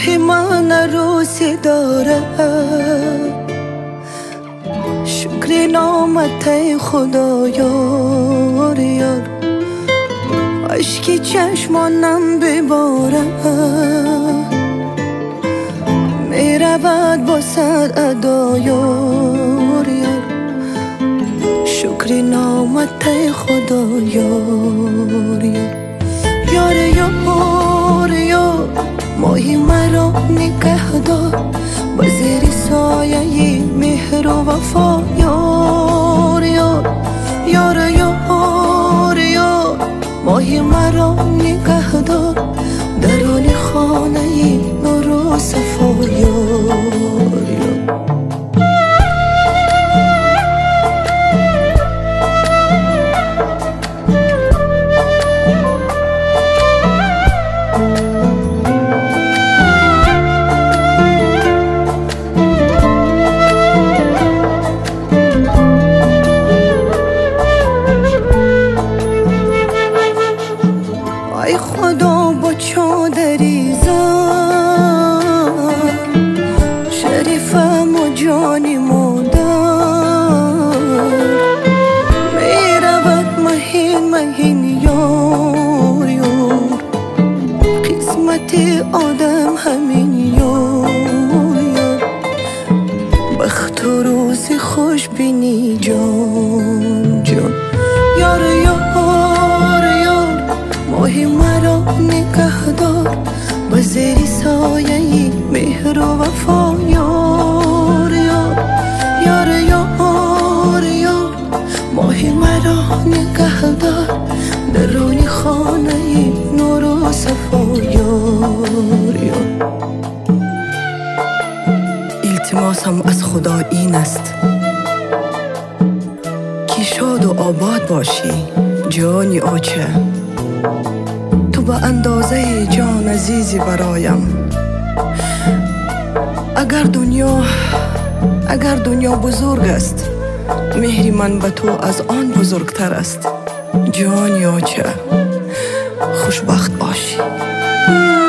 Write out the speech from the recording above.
ماه من عروسی داره، شکر نامت خدا یار یار، عشقی چشمانم بباره، میرود با صد ادا یار یار، شکر نامت خدا یار یار یار یار، ماهی مرا نگه دار با زیر سایه مهر و وفا یار یار یار یار یار، ماهی مرا نگه دار درون خانه نور و صفا یار یار. ای خدا با چادری زن شریفم و جانی مادر، میرود مهین مهین یار یار، قسمت آدم همین یار یار، بخت و روز خوش بینی جان جان یار یار یار، ماهی مرا نگه دار با زیر سایه مهر و وفا یار یار یار یار یار، ماهی مرا نگه دار درون خانه نور و صفا یار یار. التماسم از خدا این است که شاد و آباد باشی جانی آچه، تو به اندازه جان عزیزی برایم. اگر دنیا بزرگ است، مهری من به تو از آن بزرگتر است. جانی آچه خوشبخت باشی.